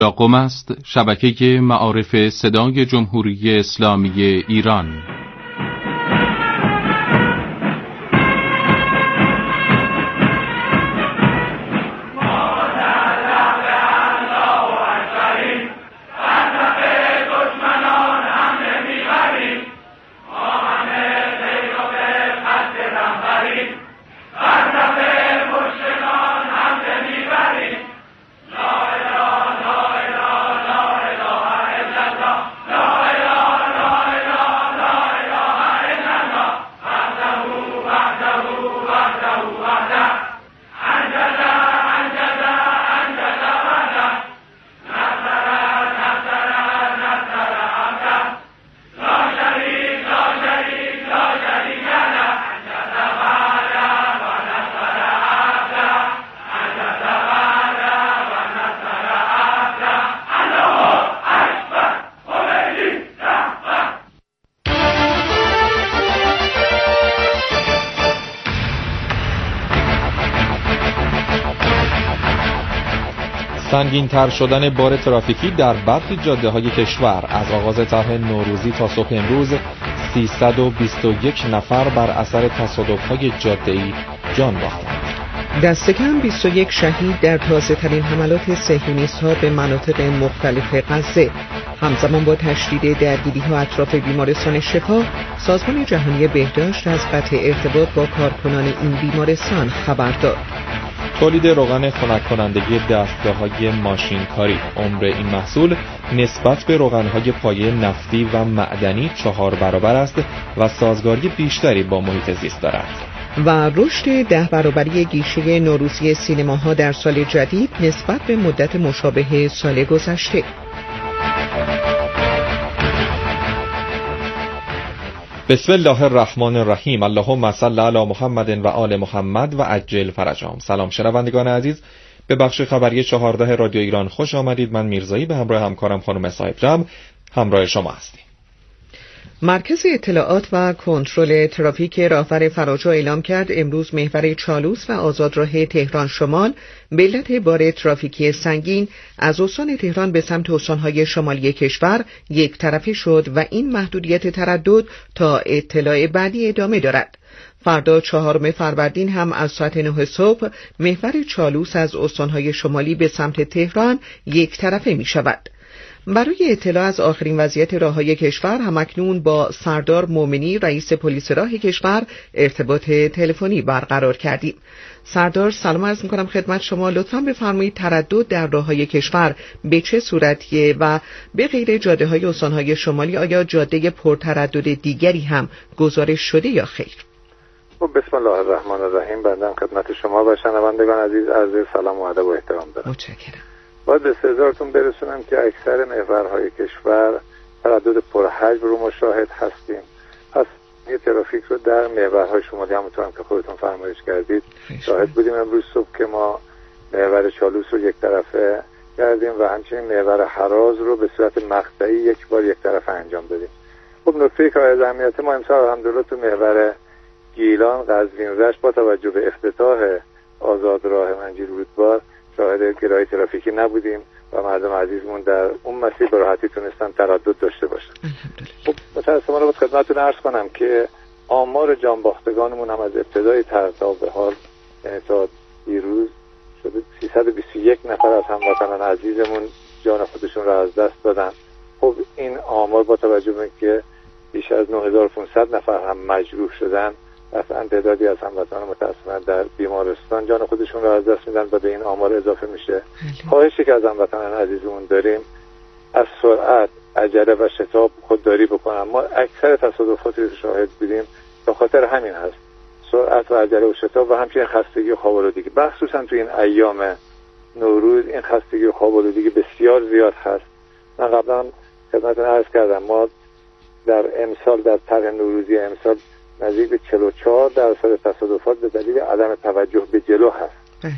قم است شبکه معارف صدای جمهوری اسلامی ایران. سنگین‌تر شدن بار ترافیکی در برخی جاده‌های کشور. از آغاز طرح نوروزی تا صبح امروز 321 نفر بر اثر تصادف‌های جاده‌ای جان باختند. دست کم 21 شهید در تازه‌ترین حملات صهیونیست‌ها به مناطق مختلف غزه. همزمان با تشدید درگیری‌ها اطراف بیمارستان شفا، سازمان جهانی بهداشت از قطع ارتباط با کارکنان این بیمارستان خبر داد. تولید روغن خنک کنندگی دستگاه‌های ماشینکاری. عمر این محصول نسبت به روغن‌های پایه نفتی و معدنی 4 برابر است و سازگاری بیشتری با محیط زیست دارد. و رشد 10 برابری گیشه نوروزی سینماها در سال جدید نسبت به مدت مشابه سال گذشته. بسم الله الرحمن الرحیم. اللهم صل علی محمد و آل محمد و عجل فرجهم. سلام شنوندگان عزیز، به بخش خبری 14 رادیو ایران خوش آمدید. من میرزایی به همراه همکارم خانم صاحب جمع همراه شما هستیم. مرکز اطلاعات و کنترل ترافیک راهور فراجا اعلام کرد امروز محور چالوس و آزادراه تهران شمال به علت بار ترافیکی سنگین از استان تهران به سمت استان‌های شمالی کشور یک طرفه شد و این محدودیت تردد تا اطلاع بعدی ادامه دارد. فردا 4 فروردین هم از ساعت 9 صبح محور چالوس از استان‌های شمالی به سمت تهران یک طرفه می شود. برای اطلاع از آخرین وضعیت راههای کشور همکنون با سردار مومنی رئیس پلیس راه کشور ارتباط تلفنی برقرار کردیم. سردار سلام عرض می‌کنم خدمت شما. لطفاً بفرمایید تردد در راههای کشور به چه صورتیه و به غیر جاده‌های استان‌های شمالی آیا جاده پرتردد دیگری هم گزارش شده یا خیر؟ بسم الله الرحمن الرحیم. بنده خدمت شما و شنوندگان عزیز عرض سلام و ادب و احترام دارم. متشکرم. باید به استحضارتون برسونم که اکثر محورهای کشور تردد پرحجم رو مشاهد هستیم. پس یه ترافیک رو در محورهای شمالی همونطور هم که خودتون فرمایش کردید شاهد بودیم. امروز صبح که ما محور چالوس رو یک طرفه کردیم و همچنین محور هراز رو به صورت مقطعی یک بار یک طرفه انجام دادیم. خب نکته که از اهمیت ما امسال الحمدلله تو محور گیلان، قزوین، رشت با توجه به افتتاح آزادراه منجیل رودبار شاهد گرای ترافیکی نبودیم و مردم عزیزمون در اون مسیر به راحتی تونستن تردد داشته باشن. خب متاسفانه باید خدمتتون عرض کنم که آمار جانباختگانمون هم از ابتدای طرح تا به حال یعنی تا دیروز شده 321 نفر از هموطنان عزیزمون جان خودشون را از دست دادن. خب این آمار با توجه به که بیش از 9500 نفر هم مجروح شدن، اصلا تعدادی از هموطنان متاسفانه در بیمارستان جان خودشون را از دست میدن و به این آمار اضافه میشه. خواهشی که از هموطنان عزیزمون داریم از سرعت، عجله و شتاب خودداری بکنن. ما اکثر تصادفاتی رو شاهد بودیم به خاطر همین هست، سرعت و عجله و شتاب و همچنین خستگی و خواب‌آلودگی. مخصوصا تو این ایام نوروز این خستگی و خواب‌آلودگی بسیار زیاد هست. من قبلا خدمتتون عرض کردم ما در امسال در طرح نوروزی امسال نزدیک به 44% تصادفات به دلیل عدم توجه به جلو هست. بله.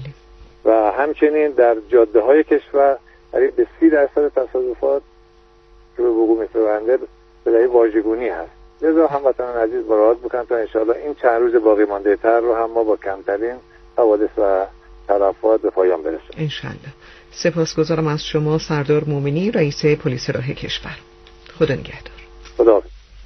و همچنین در جاده های کشور قریب به 30% تصادفات که به وقوع می‌پیونده به دلیل واژگونی هست. لذا هموطنان عزیز مراعات بکنن تا انشاءالله این چند روز باقی مانده تر رو هم ما با کمترین حوادث و تلفات به پایان برسونیم. انشاءالله. سپاسگزارم از شما سردار مومنی، رئیس پلیس راه کشور. خدا نگهدار. خدا.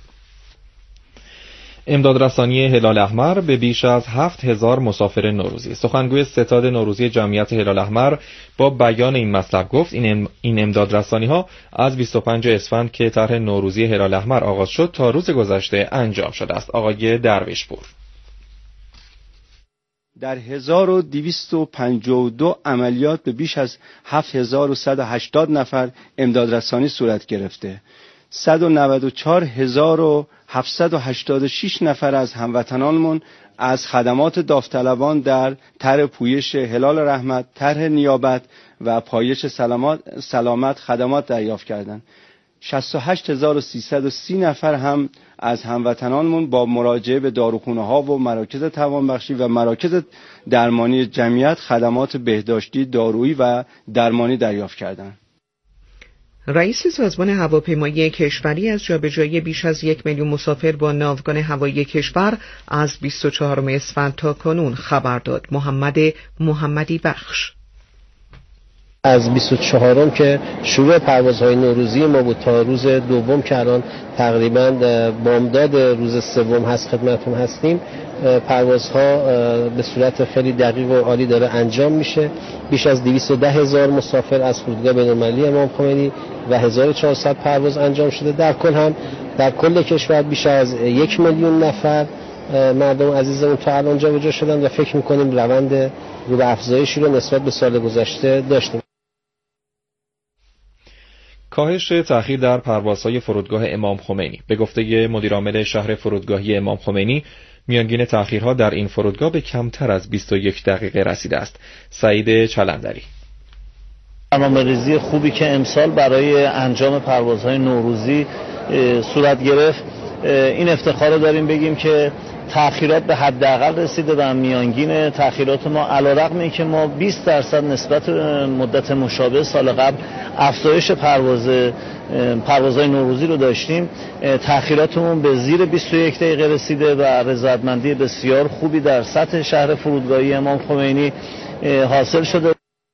امداد رسانی هلال احمر به بیش از 7000 مسافر نوروزی. سخنگوی ستاد نوروزی جمعیت هلال احمر با بیان این مطلب گفت این امداد رسانی ها از 25 اسفند که طرح نوروزی هلال احمر آغاز شد تا روز گذشته انجام شده است. آقای درویشپور: در 1252 عملیات به بیش از 7180 نفر امداد رسانی صورت گرفته. 194786 نفر از هموطنانمون از خدمات داوطلبان در طرح پویش هلال رحمت، طرح نیابت و پایش سلامت خدمات دریافت کردند. 68330 نفر هم از هموطنانمون با مراجعه به داروخانه‌ها و مراکز توانبخشی و مراکز درمانی جمعیت خدمات بهداشتی، دارویی و درمانی دریافت کردند. رئیس سازمان هواپیمایی کشوری از جابجایی بیش از 1 میلیون مسافر با ناوگان هوایی کشور از 24 اسفند تا کنون خبر داد. محمدی بخش: از 24م که شروع پروازهای نوروزی ما بود تا روز دوم که الان تقریبا بامداد روز سوم هست خدمتتون هستیم، پروازها به صورت خیلی دقیق و عالی داره انجام میشه. بیش از 210,000 مسافر از فرودگاه بین‌المللی امام خمینی و 1400 پرواز انجام شده. در کل هم در کل کشور بیش از 1 میلیون نفر مردم عزیزمون تا الان جابجا شدن و فکر میکنیم روند رو به افزایشی رو نسبت به سال گذشته داشتیم. کاهش تأخیر در پروازهای فرودگاه امام خمینی. به گفته مدیرعامل شهر فرودگاهی امام خمینی، میانگین تأخیرها در این فرودگاه به کمتر از 21 دقیقه رسیده است. سعید چلندری: برنامه‌ریزی خوبی که امسال برای انجام پروازهای نوروزی صورت گرفت، این افتخار رو داریم بگیم که تأخیرات به حداقل رسیده و میانگین تأخیرات ما علیرغم اینکه ما 20% نسبت مدت مشابه سال قبل افزایش پروازهای نوروزی رو داشتیم، تأخیراتمون به زیر 21 دقیقه رسیده و رضایتمندی بسیار خوبی در سطح شهر فرودگاهی امام خمینی حاصل شده.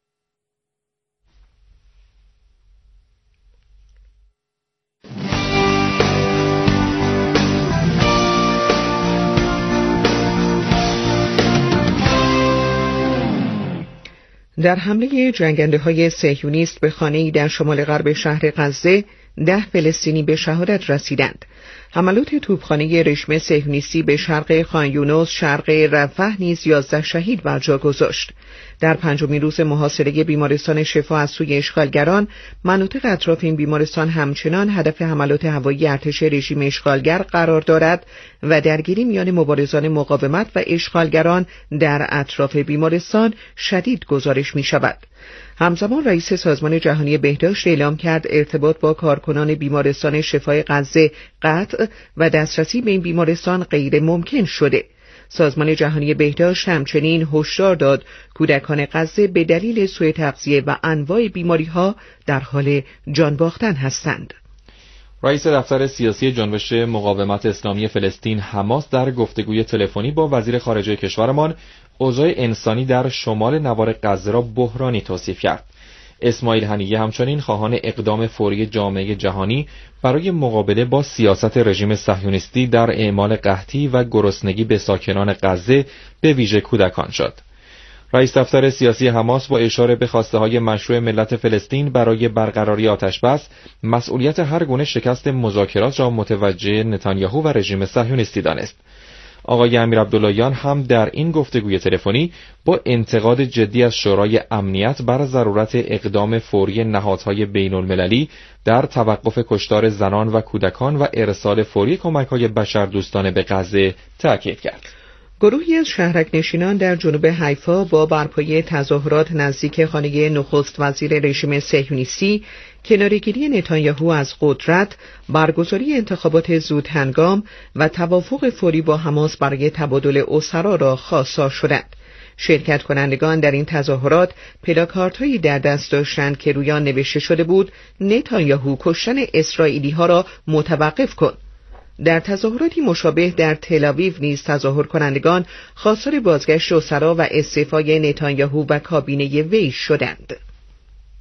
در حمله جنگنده‌های صهیونیست به خانه‌ای در شمال غرب شهر غزه 10 فلسطینی به شهادت رسیدند. حملات توپخانه رژیم صهیونیستی به شرق خان یونس، شرق رفح نیز 11 شهید بر جا گذاشت. در پنجمین روز محاصره بیمارستان شفا از سوی اشغالگران، مناطق اطراف این بیمارستان همچنان هدف حملات هوایی ارتش رژیم اشغالگر قرار دارد و درگیری میان مبارزان مقاومت و اشغالگران در اطراف بیمارستان شدید گزارش می شود. همزمان رئیس سازمان جهانی بهداشت اعلام کرد ارتباط با کارکنان بیمارستان شفای غزه قطع و دسترسی به این بیمارستان غیر ممکن شده. سازمان جهانی بهداشت همچنین هشدار داد کودکان غزه به دلیل سوء تغذیه و انواع بیماری‌ها در حال جان باختن هستند. رئیس دفتر سیاسی جنبش مقاومت اسلامی فلسطین حماس در گفتگوی تلفنی با وزیر خارجه کشورمان اوضاع انسانی در شمال نوار غزه را بحرانی توصیف کرد. اسماعیل هنیه همچنین خواهان اقدام فوری جامعه جهانی برای مقابله با سیاست رژیم صهیونیستی در اعمال قحطی و گرسنگی به ساکنان غزه به ویژه کودکان شد. رئیس دفتر سیاسی حماس با اشاره به خواسته‌های مشروع ملت فلسطین برای برقراری آتش‌بس، مسئولیت هر گونه شکست مذاکرات را متوجه نتانیاهو و رژیم صهیونیستی دانست. آقای امیر عبداللهیان هم در این گفتگوی تلفنی با انتقاد جدی از شورای امنیت بر ضرورت اقدام فوری نهادهای بین‌المللی در توقف کشتار زنان و کودکان و ارسال فوری کمک‌های بشردوستانه به غزه تاکید کرد. گروهی از شهرک نشینان در جنوب حیفا با برپایی تظاهرات نزدیک خانه نخست وزیر رژیم صهیونیستی، کناره‌گیری نتانیاهو از قدرت، برگزاری انتخابات زود هنگام و توافق فوری با حماس برای تبادل اسرا را خواستار شدند. شرکت کنندگان در این تظاهرات پلاکاردهایی در دست داشتند که روی آن نوشته شده بود نتانیاهو کشتن اسرائیلی‌ها را متوقف کن. در تظاهراتی مشابه در تل‌آویو نیز تظاهر کنندگان خواستار بازگشت اسرا و استعفای نتانیاهو و کابینه وی شدند.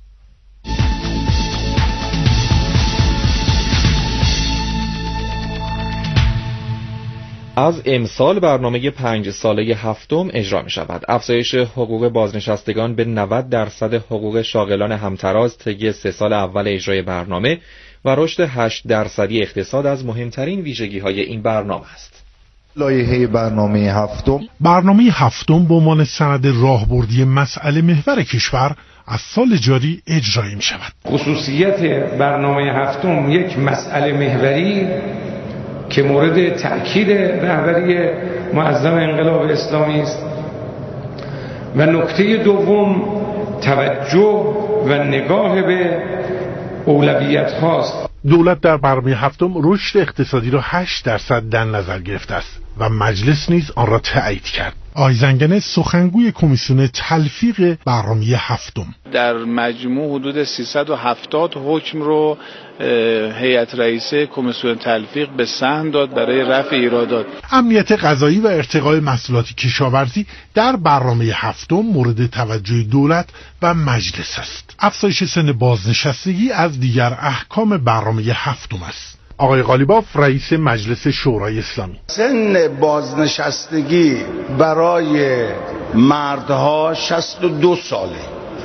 از امسال برنامه 5 ساله هفتم اجرا می شود. افزایش حقوق بازنشستگان به 90% حقوق شاغلان همتراز طی 3 سال اول اجرای برنامه و رشد 8% اقتصاد از مهمترین ویژگی‌های این برنامه است. لایحه برنامه هفتم به عنوان سند راهبردی مسئله محور کشور از سال جاری اجرایی می شود. خصوصیت برنامه هفتم یک مسئله محوری که مورد تأکید رهبری معظم انقلاب اسلامی است و نکته دوم توجه و نگاه به اولویت هاست. دولت در برنامه هفتم رشد اقتصادی را 8% در نظر گرفته است و مجلس نیز آن را تایید کرد. آقای زنگنه سخنگوی کمیسیون تلفیق برنامه هفتم: در مجموع حدود 370 حکم رو هیئت رئیسه کمیسیون تلفیق به سهم داد برای رفع ایرادات. امنیت غذایی و ارتقای محصولات کشاورزی در برنامه هفتم مورد توجه دولت و مجلس است. افزایش سن بازنشستگی از دیگر احکام برنامه هفتم است. آقای قالیباف رئیس مجلس شورای اسلامی: سن بازنشستگی برای مردها 62 ساله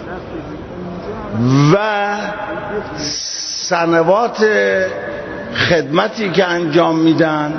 و سنوات خدمتی که انجام میدن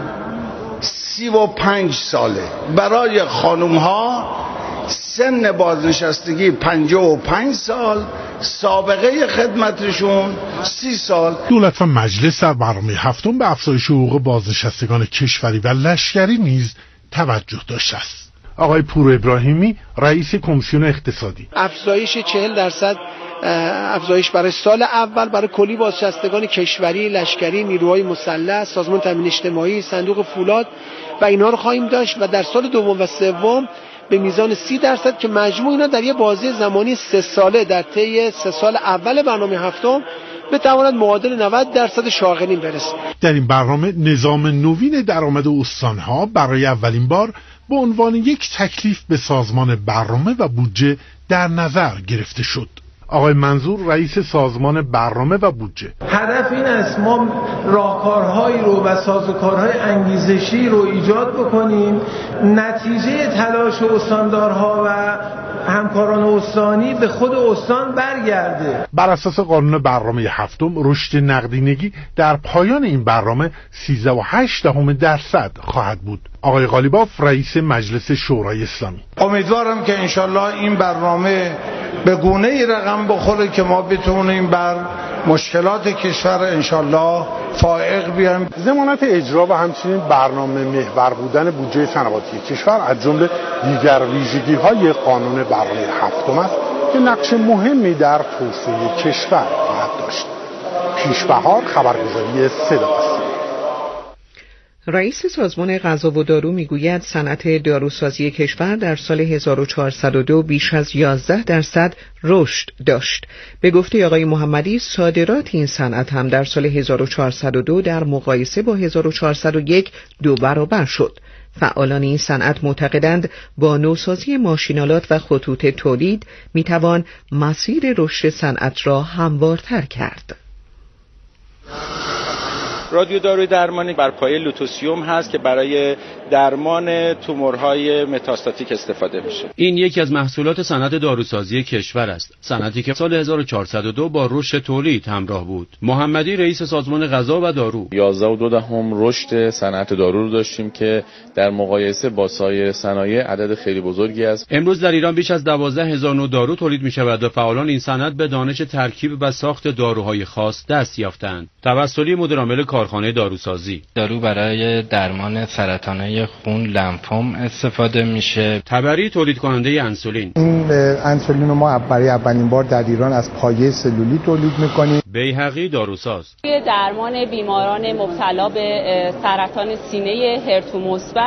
35 ساله. برای خانومها سن بازنشستگی 55 سال، سابقه خدمتشون 30 سال. دولت و مجلس در برنامه هفتم به افزایش حقوق بازنشستگان کشوری و لشکری نیز توجه داشته است. آقای پور ابراهیمی رئیس کمیسیون اقتصادی: افزایش 40% افزایش برای سال اول برای کلی بازنشستگان کشوری، لشکری، نیروهای مسلح، سازمان تامین اجتماعی، صندوق فولاد و اینها رو خواهیم داشت و در سال دوم و سوم به میزان 30% که مجموع اینا در یه بازه زمانی 3 ساله در طی 3 سال اول برنامه هفتم بتواند معادل 90% شاغلین برسه. در این برنامه نظام نوین درآمد استانها برای اولین بار به عنوان یک تکلیف به سازمان برنامه و بودجه در نظر گرفته شد. آقای منظور رئیس سازمان برنامه و بودجه: هدف این است ما راهکارهایی رو و سازوکارهای انگیزشی رو ایجاد بکنیم، نتیجه تلاش استاندارها و همکاران استانی به خود استان برگرده. بر اساس قانون برنامه هفتم رشد نقدینگی در پایان این برنامه 13.8% خواهد بود. آقای قالیباف رئیس مجلس شورای اسلامی: امیدوارم که انشالله این برنامه به گونه ای رقم بخوره که ما بتونیم بر مشکلات کشور انشالله فائق بیایم. ضمانت اجرا و همچنین برنامه محور بودن بودجه صنعتی کشور از جمله دیگر ویژگی‌های قانون برنامه هفتم است که نقش مهمی در توسعه کشور خواهد داشت. پیشبهار خبرگزاری صدا است. رئیس سازمان غذا و دارو میگوید صنعت داروسازی کشور در سال 1402 بیش از 11% رشد داشت. به گفته آقای محمدی صادرات این صنعت هم در سال 1402 در مقایسه با 1401 2 برابر شد. فعالان این صنعت معتقدند با نوسازی ماشینالات و خطوط تولید میتوان مسیر رشد صنعت را هموارتر کرد. رادیو داروی درمانی بر پایه لوتوسیوم هست که برای درمان تومورهای متاستاتیک استفاده میشه. این یکی از محصولات صنعت داروسازی کشور است. صنعتی که سال 1402 با رشد تولید همراه بود. محمدی رئیس سازمان غذا و دارو: 11.2 رشد صنعت دارو رو داشتیم که در مقایسه با سایر صنایع عدد خیلی بزرگی است. امروز در ایران بیش از 12,000 نوع دارو تولید میشود و فعالان این صنعت به دانش ترکیب و ساخت داروهای خاص دست یافتند. توسلی مدیرعامل کارخانه داروسازی: دارو برای درمان سرطانهای خون لمفوم استفاده میشه. تبری تولید کننده انسولین: این انسولین رو ما برای اولین بار در ایران از پایه سلولی تولید میکنیم. بیهقی داروساز: درمان بیماران مبتلا به سرطان سینه HER2 مثبت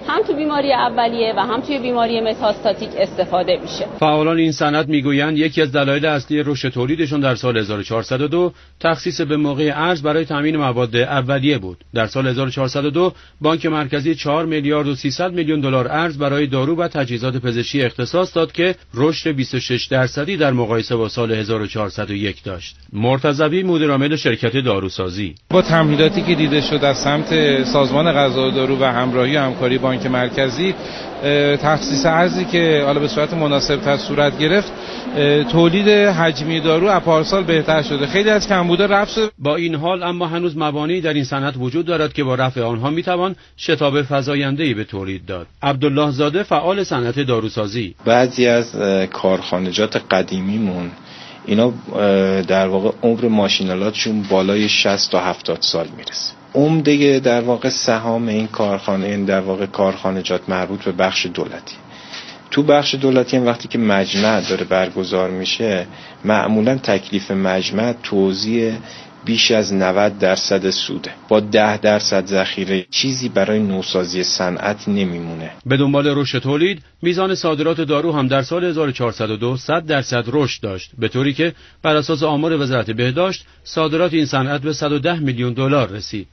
هم تو بیماری اولیه و هم توی بیماری متاستاتیک استفاده میشه. فعالان این صنعت میگویند یکی از دلایل اصلی رشد تولیدشون در سال 1402 تخصیص به موقع ارز برای تامین مواد اولیه بود. در سال 1402 بانک مرکزی 4 میلیارد و 300 میلیون دلار ارز برای دارو و تجهیزات پزشکی اختصاص داد که رشد 26% در مقایسه با سال 1401 داشت. مرتضوی مدیر عامل شرکت داروسازی: با تمهیداتی که دیده شد از سمت سازمان غذا و دارو و همراهی و همکاری بانک مرکزی، تخصیص ارزی که حالا به صورت مناسب‌تر صورت گرفت، تولید حجمی دارو از پارسال بهتر شده، خیلی از کمبودا رفع شده. با این حال اما هنوز موانعی در این صنعت وجود دارد که با رفع آنها میتوان شتاب فزاینده‌ای به تولید داد. عبدالله زاده فعال صنعت داروسازی: بعضی از کارخانجات قدیمیمون اینا در واقع عمر ماشینالاتشون بالای 60 تا 70 سال میرسه. عمده در واقع سهام این کارخانه، این در واقع کارخانجات مربوط به بخش دولتی. تو بخش دولتی هم وقتی که مجمع داره برگزار میشه، معمولا تکلیف مجمع توزیع بیش از 90% سوده. با 10% ذخیره چیزی برای نوسازی صنعت نمیمونه. به دنبال رشد تولید، میزان صادرات دارو هم در سال 1402 100% رشد داشت، به طوری که بر اساس آمار وزارت بهداشت صادرات این صنعت به 110 میلیون دلار رسید.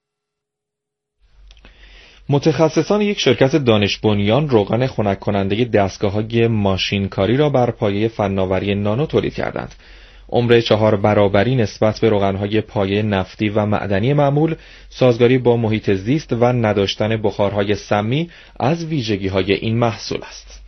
متخصصان یک شرکت دانش بنیان روغن خنک کننده دستگاه‌های ماشینکاری را بر پایه فناوری نانو تولید کردند. عمر 4 برابری نسبت به روغن‌های پایه نفتی و معدنی معمول، سازگاری با محیط زیست و نداشتن بخارهای سمی از ویژگی‌های این محصول است.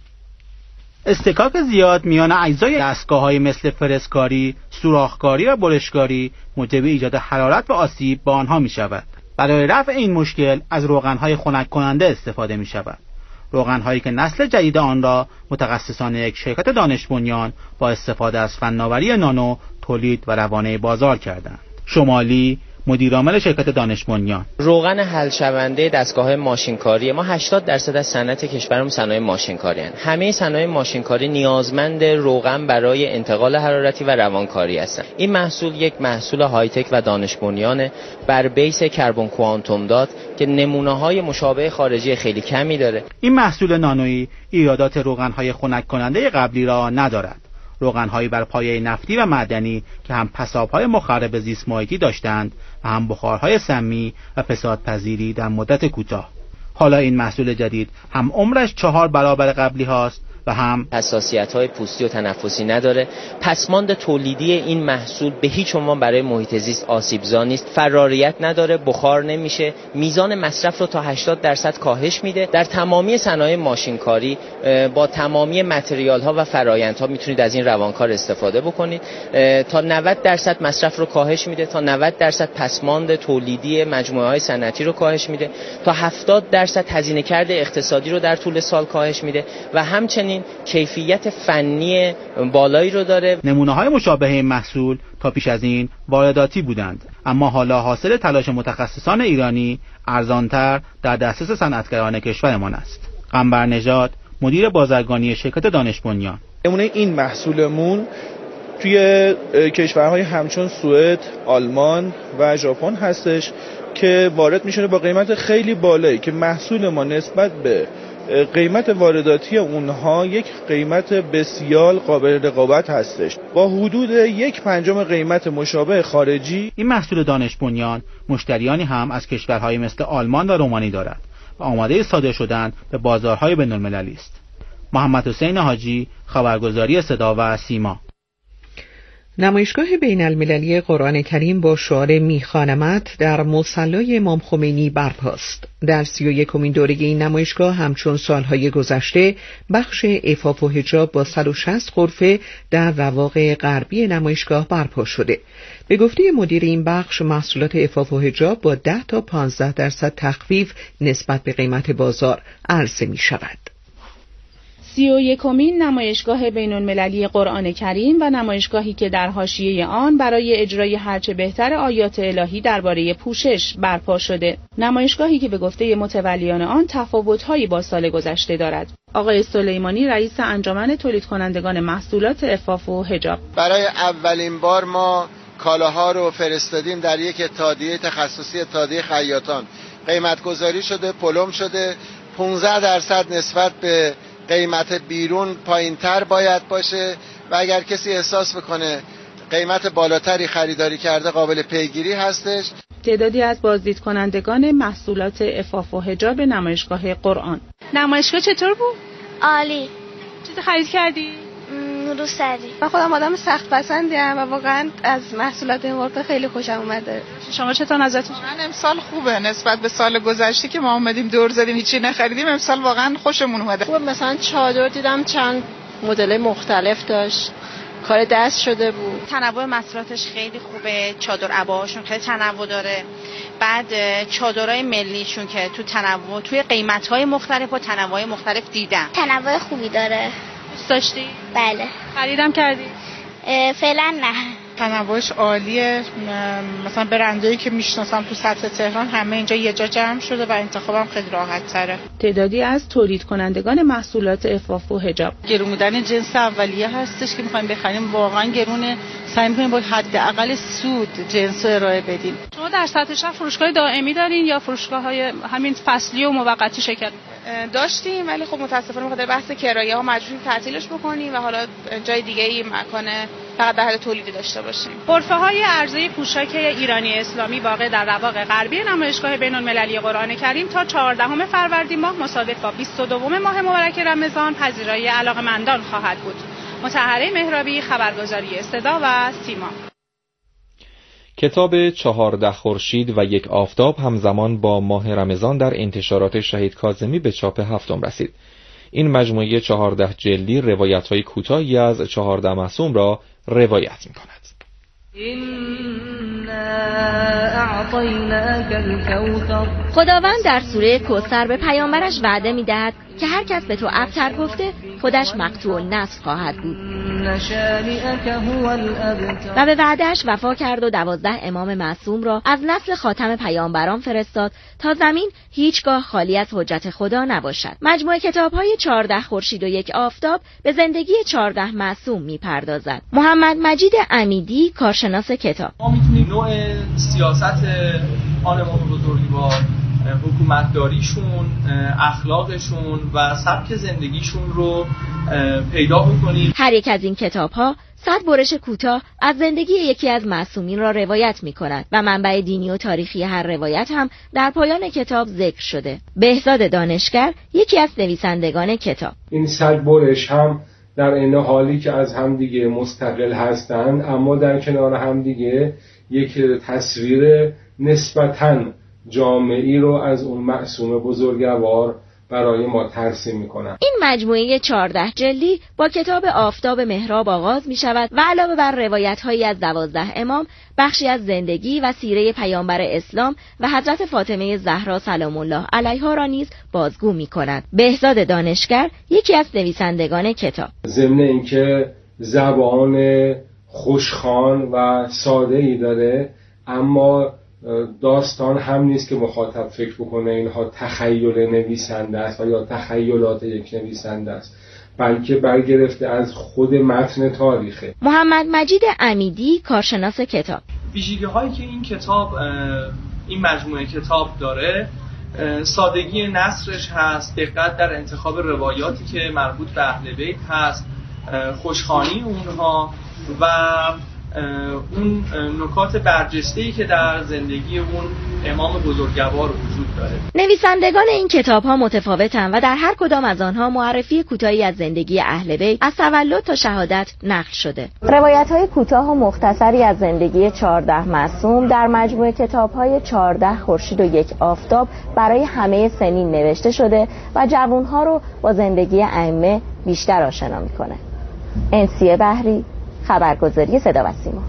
استکاک زیاد میان اجزای دستگاه‌های مثل فرسکاری، سوراخکاری و برشکاری موجب ایجاد حرارت و آسیب به آنها می‌شود. برای رفع این مشکل از روغن‌های خنک کننده استفاده می‌شود. روغن‌هایی که نسل جدید آن را متخصصان یک شرکت دانش بنیان با استفاده از فناوری نانو تولید و روانه بازار کردند. شمالی مدیر عامل شرکت دانش بنیان: روغن حل شونده دستگاه ماشینکاری ما 80% از صنعت کشورمون صنایع ماشینکاری هستند. همه صنایع ماشینکاری نیازمند روغن برای انتقال حرارتی و روانکاری هستند. این محصول یک محصول های تک و دانش بنیان بر بیس کربن کوانتوم دات که نمونه‌های مشابه خارجی خیلی کمی داره. این محصول نانویی ایرادات روغن‌های خنک کننده قبلی را ندارد. روغن‌هایی بر پایه نفتی و معدنی که هم پساب‌های مخرب زیست محیطی داشتند و هم بخارهای سمی و فسادپذیری در مدت کوتاه. حالا این محصول جدید هم عمرش 4 برابر قبلی هاست و هم حساسیت‌های پوستی و تنفسی نداره. پسماند تولیدی این محصول به هیچ عنوان برای محیط زیست آسیبزا نیست. فراریت نداره، بخار نمیشه، میزان مصرف رو تا 80% کاهش میده. در تمامی صنایع ماشینکاری با تمامی متریال‌ها و فرآیندها میتونید از این روانکار استفاده بکنید. تا 90% مصرف رو کاهش میده، تا 90% پسماند تولیدی مجموعه‌های صنعتی رو کاهش میده، تا 70% هزینه کرده اقتصادی رو در طول سال کاهش میده و همچنین کیفیت فنی بالایی رو داره. نمونه‌های مشابه این محصول تا پیش از این وارداتی بودند، اما حالا حاصل تلاش متخصصان ایرانی ارزانتر در دسترس صنعتگران کشورمان است. قنبر نژاد مدیر بازرگانی شرکت دانش بنیان: نمونه این محصولمون توی کشورهای همچون سوئد، آلمان و ژاپن هستش که وارد میشه با قیمت خیلی بالایی که محصول ما نسبت به قیمت وارداتی اونها یک قیمت بسیار قابل رقابت هستش با حدود 1/5 قیمت مشابه خارجی. این محصول دانش بنیان مشتریانی هم از کشورهای مثل آلمان و رومانی دارد و آماده صادر شدن به بازارهای بین‌المللی است. محمد حسین حاجی، خبرگزاری صدا و سیما. نمایشگاه بین المللی قرآن کریم با شعار میخوانمت در مصلی امام خمینی برپاست. در 31مین دوره این نمایشگاه همچون سالهای گذشته بخش عفاف و حجاب با 160 غرفه در رواق غربی نمایشگاه برپا شده. به گفته مدیر این بخش، محصولات عفاف و حجاب با 10 تا 15% تخفیف نسبت به قیمت بازار عرضه می شود. 31مین نمایشگاه بین‌المللی قرآن کریم و نمایشگاهی که در حاشیه آن برای اجرای هرچه بهتر آیات الهی درباره پوشش برپا شده. نمایشگاهی که به گفته متولیان آن تفاوت‌هایی با سال گذشته دارد. آقای سلیمانی رئیس انجمن تولید کنندگان محصولات عفاف و حجاب: برای اولین بار ما کالاها رو فرستادیم در یک اتحادیه تخصصی، اتحادیه خیاطان. قیمت گذاری شده، پلم شده، 15% نسبت به قیمت بیرون پایین‌تر باید باشه و اگر کسی احساس بکنه قیمت بالاتری خریداری کرده قابل پیگیری هستش. تعدادی از بازدید کنندگان محصولات عفاف و حجاب نمایشگاه قرآن. نمایشگاه چطور بود؟ عالی. چیزی خرید کردی؟ روسری. من خودم آدم سخت پسندیم و واقعا از محصولات این مرغ خیلی خوشم اومده. شما چطور نظرتون؟ من امسال خوبه نسبت به سال گذشته که ما اومدیم دور زدیم هیچی نخریدیم، امسال واقعا خوشمون اومده. خوب، مثلا چادر دیدم چند مدل مختلف داشت، کار دست شده بود. تنوع محصولاتش خیلی خوبه، چادر عباهاشون خیلی تنوع داره. بعد چادرای ملیشون که توی قیمت‌های مختلف و تنوع مختلف دیدم. تنوع خوبی داره. دوست داشتی؟ بله. خریدم کردی؟ فعلا نه. تنوعش عالیه، مثلا برندایی که میشناسم تو سطح تهران همه اینجا یه جا جمع شده و انتخابم خیلی راحت تره. تعدادی از تولید کنندگان محصولات عفاف و حجاب. گرون بودن جنس اولیه هستش که میخوایم بخریم، واقعا گرونه. سعی می‌کنیم با حداقل سود جنس ارائه بدیم. شما در سطح شهر فروشگاه دائمی دارین یا فروشگاه‌های همین فصلی و موقتی شرکت داشتیم، ولی خب متاسفانه بخاطر بحث کرایه‌ها مجبوریم تعطیلش بکنیم و حالا جای دیگه‌ای مکان فقط در حال تولیدی داشته باشیم. غرفه‌های عرضه پوشاک ایرانی اسلامی واقع در رواق غربی نمایشگاه بین‌المللی قرآن کریم تا 14 فروردین ماه مصادف با 22 ماه مبارک رمضان پذیرایی علاقه‌مندان خواهد بود. مطهره مهرابی، خبرگزاری صدا و سیما. کتاب 14 خورشید و یک آفتاب همزمان با ماه رمضان در انتشارات شهید کاظمی به چاپ هفتم رسید. این مجموعه 14 جلدی روایت‌های کوتاهی از 14 معصوم را روایت می‌کند. خداوند در سوره کوثر به پیامبرش وعده می‌دهد که هر کس به تو ابتر گفته خودش مقطوع النسل خواهد بود و به وعدهش وفا کرد و 12 امام معصوم را از نسل خاتم پیامبران فرستاد تا زمین هیچگاه خالی از حجت خدا نباشد. مجموعه کتاب‌های 14 خورشید و یک آفتاب به زندگی 14 معصوم می‌پردازد. محمد مجید امیدی، کارشناس کتاب. ما می‌تونیم نوع سیاست آن امام بزرگوار، حکومتداریشون، اخلاقشون و سبک زندگیشون رو پیدا بکنیم. هر یک از این کتاب‌ها 100 برش کوتاه از زندگی یکی از معصومین را روایت می‌کند و منبع دینی و تاریخی هر روایت هم در پایان کتاب ذکر شده. بهزاد دانشگر، یکی از نویسندگان کتاب. این 100 برش هم در این حالی که از همدیگه مستقل هستند، اما در کنار همدیگه یک تصویر نسبتاً جامعی رو از اون معصوم بزرگوار برای ما ترسیم میکنن. این مجموعه 14 جلدی با کتاب آفتاب محراب آغاز می شود و علاوه بر روایت هایی از 12 امام، بخشی از زندگی و سیره پیامبر اسلام و حضرت فاطمه زهرا سلام الله علیها را نیز بازگو می کند. بهزاد دانشگر، یکی از نویسندگان کتاب. ضمن اینکه زبان خوشخوان و ساده ای داره، اما داستان هم نیست که مخاطب فکر بکنه اینها تخیل نویسنده است و یا تخیلات یک نویسنده است، بلکه برگرفته از خود متن تاریخه. محمد مجید امیدی، کارشناس کتاب. ویژگی هایی که این کتاب، این مجموعه کتاب داره، سادگی نثرش هست، دقت در انتخاب روایاتی که مربوط به اهل بیت هست، خوشخوانی اونها و اون نکات برجسته‌ای که در زندگی اون امام بزرگوار وجود داره. نویسندگان این کتاب‌ها متفاوتند و در هر کدام از آنها معرفی کوتاهی از زندگی اهل بیت از تولد تا شهادت نقل شده. روایت‌های کوتاه و مختصری از زندگی 14 معصوم در مجموعه کتاب‌های 14 خورشید و یک آفتاب برای همه سنین نوشته شده و جوان‌ها رو با زندگی ائمه بیشتر آشنا می‌کنه. انسیه بحری، خبرگزاری صدا و سیما.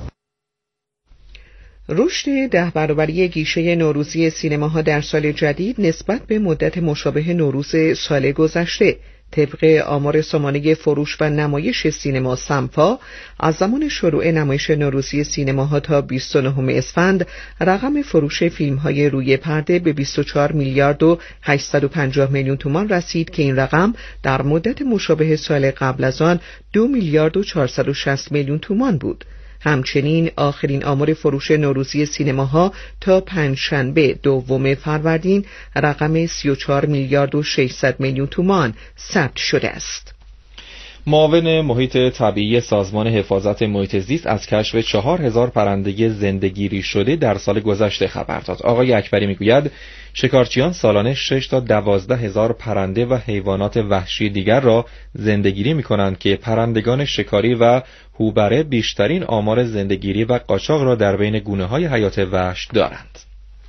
رشد 10 برابری گیشه نوروزی سینماها در سال جدید نسبت به مدت مشابه نوروز سال گذشته طبق آمار سامانه فروش و نمایش سینما سمفا از زمان شروع نمایش نوروزی سینماها تا 29 اسفند رقم فروش فیلم‌های روی پرده به 24 میلیارد و 850 میلیون تومان رسید که این رقم در مدت مشابه سال قبل از آن 2 میلیارد و 460 میلیون تومان بود. همچنین آخرین آمار فروش نوروزی سینماها تا پنجشنبه 2 فروردین رقم 34 میلیارد و 600 میلیون تومان ثبت شده است. معاون محیط طبیعی سازمان حفاظت محیط زیست از کشف 4000 پرنده زندگیری شده در سال گذشته خبر داد. آقای اکبری میگوید شکارچیان سالانه 6 تا 12 هزار پرنده و حیوانات وحشی دیگر را زندگیری می‌کنند که پرندگان شکاری و هوبره بیشترین آمار زندگیری و قاچاق را در بین گونه‌های حیات وحش دارند.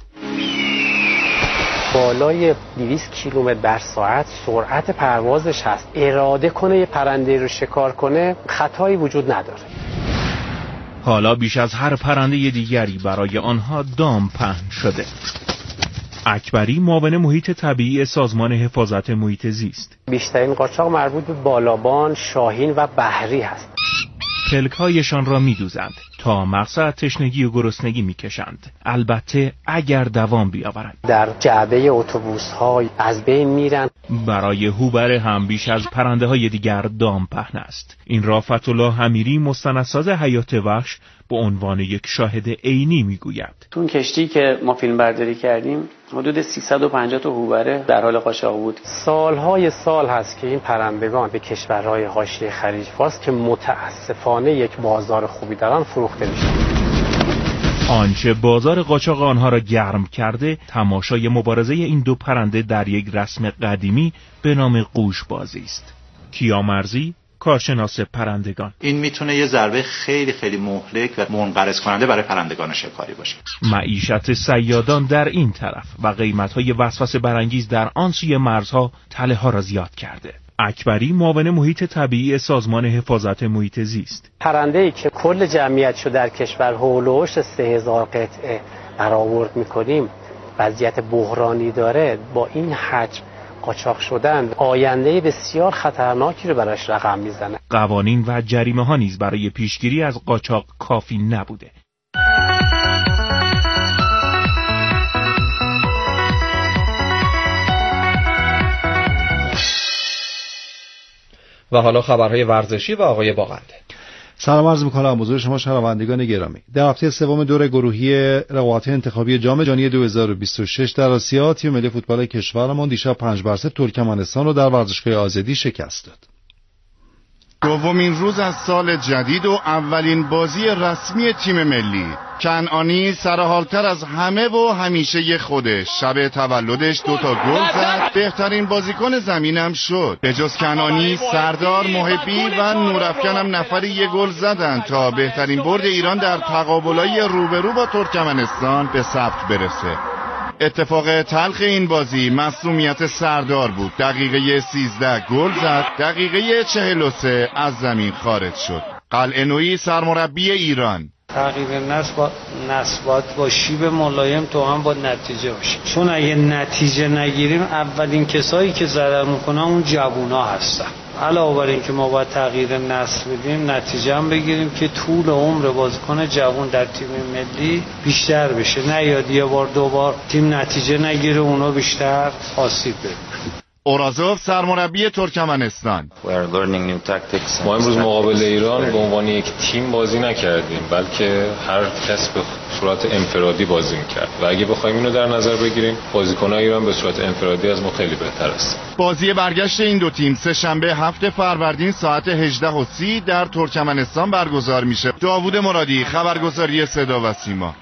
بالای 200 کیلومتر در ساعت سرعت پروازش هست. اراده کنه یه پرنده رو شکار کنه خطایی وجود نداره. حالا بیش از هر پرنده دیگری برای آنها دام پهن شده. اکبری معاون محیط طبیعی سازمان حفاظت محیط زیست. بیشترین قاچاق مربوط به بالابان، شاهین و بحری هست. پلک‌هایشان را می‌دوزند تا مقصد تشنگی و گرسنگی می‌کشند، البته اگر دوام بیاورند. در جعبه اتوبوس‌ها از بین میرن. برای هوبره هم بیش از پرنده‌های دیگر دام پهن است. این را فتح‌الله امیری مستندساز حیات وحش به عنوان یک شاهد عینی میگوید. تو اون کشتی که ما فیلم برداری کردیم حدود 350 تا هوبره در حال قاچاق بود. سالهای سال هست که این پرندگان به کشورهای حاشیه خلیج فارس که متاسفانه یک بازار خوبی دارن فروخته میشن. آنچه بازار قاچاق آنها را گرم کرده تماشای مبارزه این دو پرنده در یک رسم قدیمی به نام قوشبازی است. کیامرزی، کارشناس پرندگان: این میتونه یه ضربه خیلی خیلی مهلک و منقرض کننده برای پرندگان شکاری باشه. معیشت صیادان در این طرف و قیمت‌های وسوسه برانگیز در آن سوی مرزها تله ها را زیاد کرده. اکبری معاون محیط طبیعی سازمان حفاظت محیط زیست: پرنده‌ای که کل جمعیتشو در کشور هولوش 3000 قطعه برآورد می‌کنیم وضعیت بحرانی داره، با این حجم قاچاق شدن آینده بسیار خطرناکی رو براش رقم میزنه. قوانین و جریمه ها نیز برای پیشگیری از قاچاق کافی نبوده. و حالا خبرهای ورزشی و آقای باغنده. سلام عرض می‌کنم حضور شما شنوندگان گرامی. در هفته سوم دور گروهی رقابت انتخابی جام جهانی 2026 در آسیا، تیم ملی فوتبال کشورمان دیشب 5-3 ترکمنستان رو در ورزشگاه آزادی شکست داد. دومین روز از سال جدید و اولین بازی رسمی تیم ملی. کنعانی سرحالتر از همه و همیشه خودش، شب تولدش 2 تا گل زد، بهترین بازیکن زمینم شد. به جز کنعانی، سردار، محبی و نورافکن هم نفری 1 گل زدن تا بهترین برد ایران در تقابلای روبرو با ترکمنستان به ثبت برسه. اتفاق تلخ این بازی معصومیت سردار بود. دقیقه 13 گل زد، دقیقه 43 از زمین خارج شد. قلعه‌نویی سرمربی ایران: تغییر نسل باید با شیب ملایم تو هم با نتیجه باشه، چون اگه نتیجه نگیریم اولین کسایی که ضرر میکنن اون جوونا هستن. علاوه بر این که ما باید تغییر نسل بدیم، نتیجه هم بگیریم که طول عمر بازیکن جوان در تیم ملی بیشتر بشه، نه یاد یه بار 2 بار تیم نتیجه نگیره اونا بیشتر آسیب ببینن. اورازوف سرمربی ترکمنستان: ما امروز مقابل ایران به عنوان یک تیم بازی نکردیم، بلکه هر کس به صورت انفرادی بازی میکرد و اگه بخوایم اینو در نظر بگیریم بازیکنان ایران به صورت انفرادی از ما خیلی بهتر است. بازی برگشت این دو تیم سه‌شنبه 7 فروردین ساعت 18:30 در ترکمنستان برگزار میشه. داوود مرادی، خبرگزاری صدا و سیما.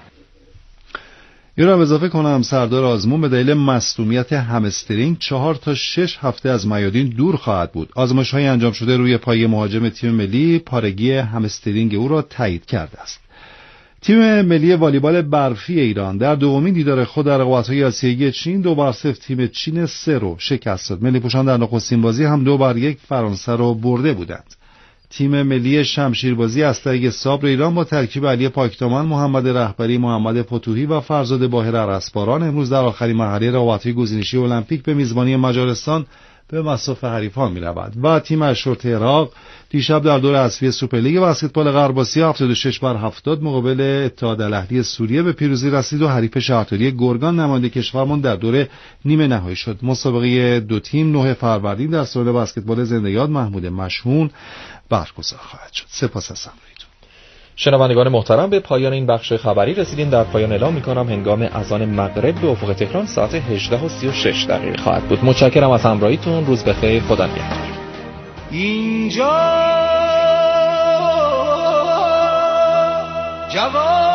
یه را اضافه کنم سردار آزمون به دلیل مصدومیت همسترینگ 4 تا 6 هفته از میادین دور خواهد بود. آزمایش‌های انجام شده روی پای مهاجم تیم ملی پارگی همسترینگ او را تایید کرده است. تیم ملی والیبال برفی ایران در دومین دیدار خود در رقابت‌های آسیایی چین 2-0 تیم چین 3 رو شکست داد. ملی پوشان در نخستین بازی هم 2-1 فرانسه را برده بودند. تیم ملی شمشیربازی اسلحه صبر ایران با ترکیب علی پاکدامن، محمد رهبری، محمد فتوحی و فرزاد باهر ارسباران امروز در آخرین مرحله رقابت‌های گزینشی المپیک به میزبانی مجارستان به مصاف حریفان می‌رود و تیم اشرطه عراق دیشب در دور حذفی سوپرلیگ بسکتبال غرب آسیا 76-70 مقابل اتحاد الاهلی سوریه به پیروزی رسید و حریف شهرداری گرگان نماینده کشورمان در دور نیمه نهایی شد. مسابقه دو تیم 9 فروردین در سالن بسکتبال زنده یاد محمود مشهون برگزار خواهد شد. سپاس از همراهیتون. شنوندگان محترم، به پایان این بخش خبری رسیدیم. در پایان اعلام می‌کنم هنگام اذان مغرب به افق تهران ساعت 18:36 خواهد بود. متشکرم از همراهیتون. روز بخیر. خدا نگهدار. اینجا جوان